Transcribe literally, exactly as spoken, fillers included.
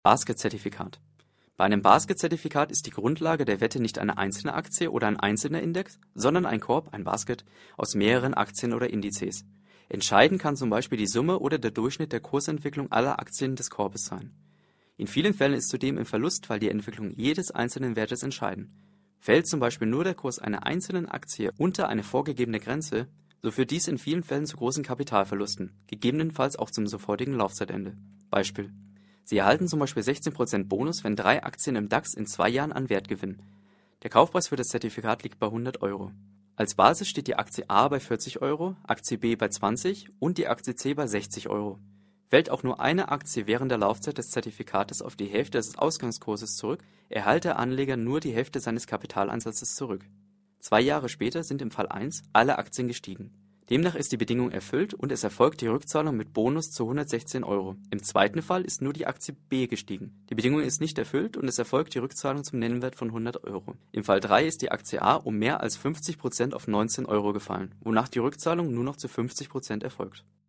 Basket-Zertifikat. Bei einem Basket-Zertifikat ist die Grundlage der Wette nicht eine einzelne Aktie oder ein einzelner Index, sondern ein Korb, ein Basket, aus mehreren Aktien oder Indizes. Entscheidend kann zum Beispiel die Summe oder der Durchschnitt der Kursentwicklung aller Aktien des Korbes sein. In vielen Fällen ist zudem im Verlust, weil die Entwicklung jedes einzelnen Wertes entscheiden. Fällt zum Beispiel nur der Kurs einer einzelnen Aktie unter eine vorgegebene Grenze, so führt dies in vielen Fällen zu großen Kapitalverlusten, gegebenenfalls auch zum sofortigen Laufzeitende. Beispiel: Sie erhalten zum Beispiel sechzehn Prozent Bonus, wenn drei Aktien im DAX in zwei Jahren an Wert gewinnen. Der Kaufpreis für das Zertifikat liegt bei hundert Euro. Als Basis steht die Aktie A bei vierzig Euro, Aktie B bei zwanzig und die Aktie C bei sechzig Euro. Fällt auch nur eine Aktie während der Laufzeit des Zertifikates auf die Hälfte des Ausgangskurses zurück, erhält der Anleger nur die Hälfte seines Kapitaleinsatzes zurück. Zwei Jahre später sind im Fall eins alle Aktien gestiegen. Demnach ist die Bedingung erfüllt und es erfolgt die Rückzahlung mit Bonus zu hundertsechzehn Euro. Im zweiten Fall ist nur die Aktie B gestiegen. Die Bedingung ist nicht erfüllt und es erfolgt die Rückzahlung zum Nennwert von hundert Euro. Im Fall drei ist die Aktie A um mehr als fünfzig Prozent auf neunzehn Euro gefallen, wonach die Rückzahlung nur noch zu fünfzig Prozent erfolgt.